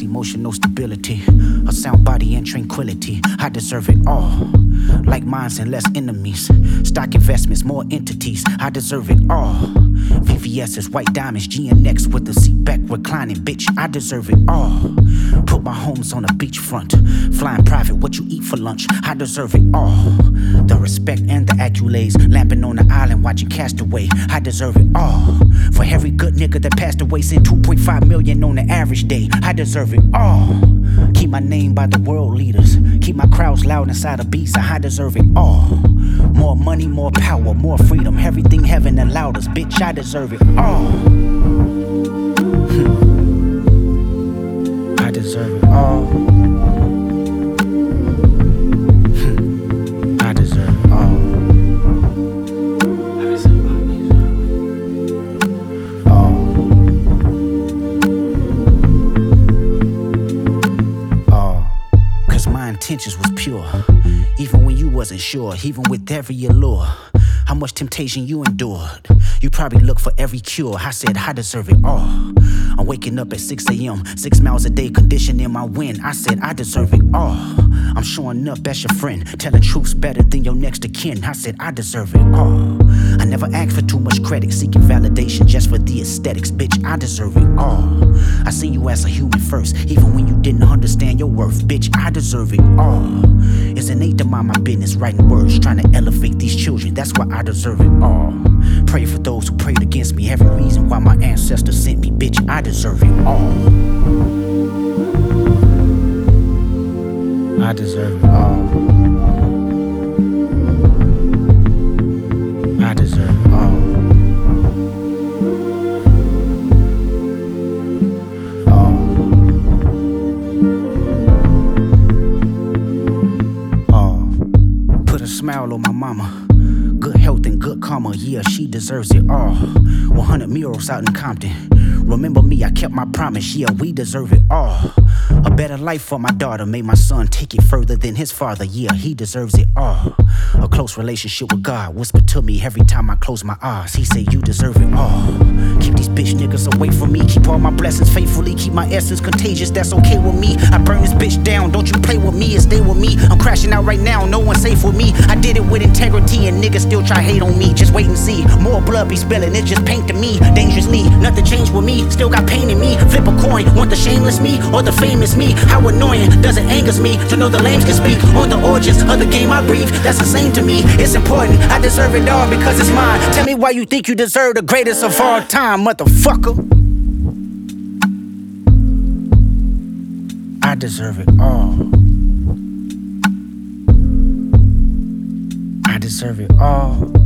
emotional stability, a sound body and tranquility. I deserve it all. Like minds and less enemies, stock investments, more entities. I deserve it all. VVS's, white diamonds, GNX with the seat back reclining. Bitch, I deserve it all. Put my homes on a beachfront, flying private, what you eat for lunch. I deserve it all. The respect and the accolades, lamping on the island watching Castaway. I deserve it all. For every good nigga that passed away, send 2.5 million on the average day. I deserve it all. Keep my name by the world leaders, keep my crowds loud inside a beast. I deserve it all. More money, more power, more freedom, everything heaven allowed us. Bitch, I deserve it all. I deserve it all. I deserve it all. Cause my intentions was pure, even when you wasn't sure, even with every allure. How much temptation you endured. You probably look for every cure. I said I deserve it all. I'm waking up at 6 a.m., 6 miles a day, conditioning my wind. I said I deserve it all. I'm showing up as your friend, telling truths better than your next of kin. I said I deserve it all. I never asked for too much credit, seeking validation just for the aesthetics. Bitch, I deserve it all. I see you as a human first, even when you didn't understand your worth. Bitch, I deserve it all. It's innate to mind my business, writing words, trying to elevate these children. That's why I deserve it all. Pray for those who prayed against me, every reason why my ancestors sent me. Bitch, I deserve it all. I deserve it all. I deserve it all. Put a smile on my mama. Good health and good karma, yeah, she deserves it all. 100 murals out in Compton. Remember me, I kept my promise, yeah, we deserve it all. A better life for my daughter, made my son take it further than his father, yeah, he deserves it all. A close relationship with God, whispered to me every time I close my eyes. He said, you deserve it all. Keep these bitch niggas away from me, keep all my blessings faithfully, keep my essence contagious, that's okay with me. I burn this bitch down, don't you play with me and stay with me. I'm crashing out right now, no one's safe with me. I did it with integrity and niggas still try hate on me. Just wait and see, more blood be spilling, it just paint to me. Dangerously, nothing changed with me, still got pain in me. Flip a coin, want the shameless me or the famous me? How annoying does it angers me to know the lames can speak on the origins of the game I breathe. That's the same to me, it's important, I deserve it all because it's mine. Tell me why you think you deserve the greatest of all time, motherfucker. I deserve it all. I deserve it all.